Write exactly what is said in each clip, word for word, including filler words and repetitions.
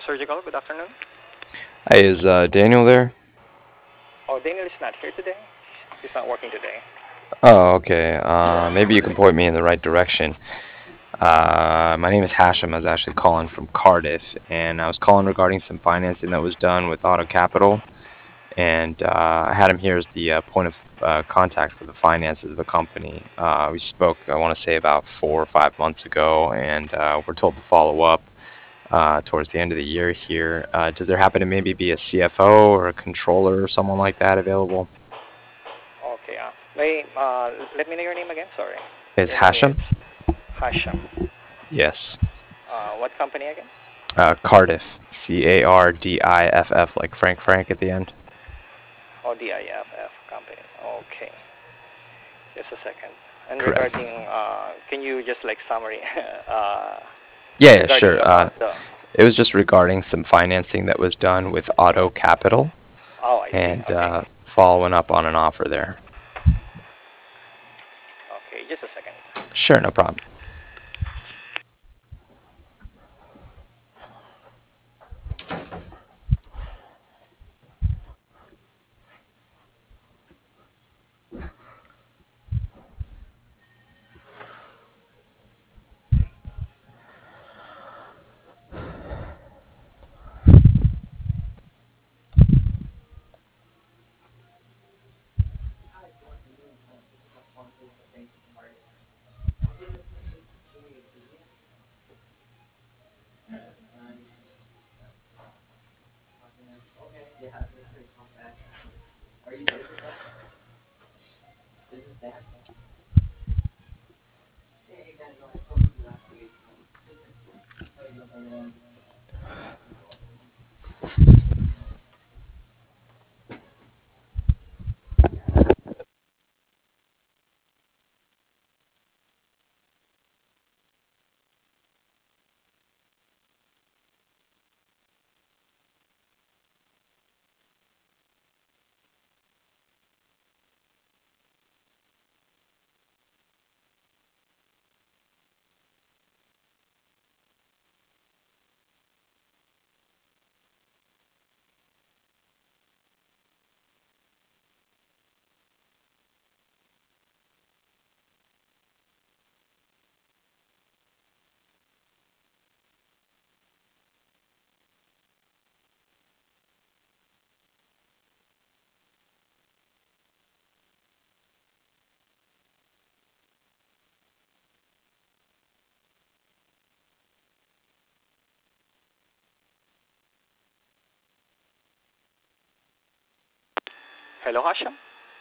Surgical. Good afternoon. Hey, is uh, Daniel there? Oh, Daniel is not here today. He's not working today. Oh, okay. Uh, maybe you can point me in the right direction. Uh, my name is Hashem. I was actually calling from Cardiff, and I was calling regarding some financing that was done with Auto Capital, and uh, I had him here as the uh, point of uh, contact for the finances of the company. Uh, we spoke, I want to say, about four or five months ago, and uh, we're told to follow up uh, towards the end of the year here. Uh, does there happen to maybe be a C F O or a controller or someone like that available? Okay. Uh, may, uh, let me know your name again. Sorry. Is Your name is Hashem? Hasham. Yes. Uh, what company again? Uh, Cardiff, C A R D I F F, like Frank Frank at the end. Oh, D I F F company. Okay. Just a second. And Correct. regarding, uh, can you just like summary, uh, Yeah, yeah, regarding sure. Uh, about the? it was just regarding some financing that was done with Auto Capital Oh, I see. and Okay. uh, following up on an offer there. Okay. Just a second. Sure, no problem. Hello, Hasham.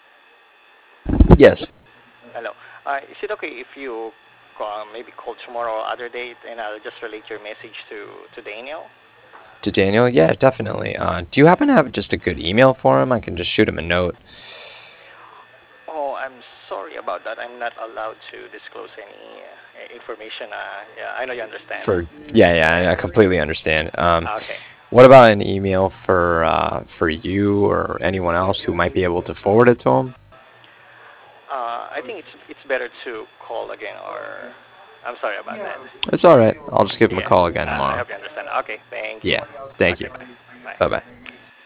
Yes. Hello. Uh, is it okay if you call, maybe call tomorrow or other date, and I'll just relate your message to to Daniel? To Daniel? Yeah, definitely. Uh, do you happen to have just a good email for him? I can just shoot him a note. Oh, I'm sorry about that. I'm not allowed to disclose any uh, information. Uh, yeah, I know you understand. For yeah, yeah, I Yeah. completely understand. Um, Okay. what about an email for uh, for you or anyone else who might be able to forward it to him? Uh, I think it's it's better to call again, or I'm sorry about that. It's all right. I'll just give him a Yeah. call again Uh, I tomorrow. hope you understand. Okay. Thank you. Yeah. Thank Okay. you. Bye. Bye. Bye bye.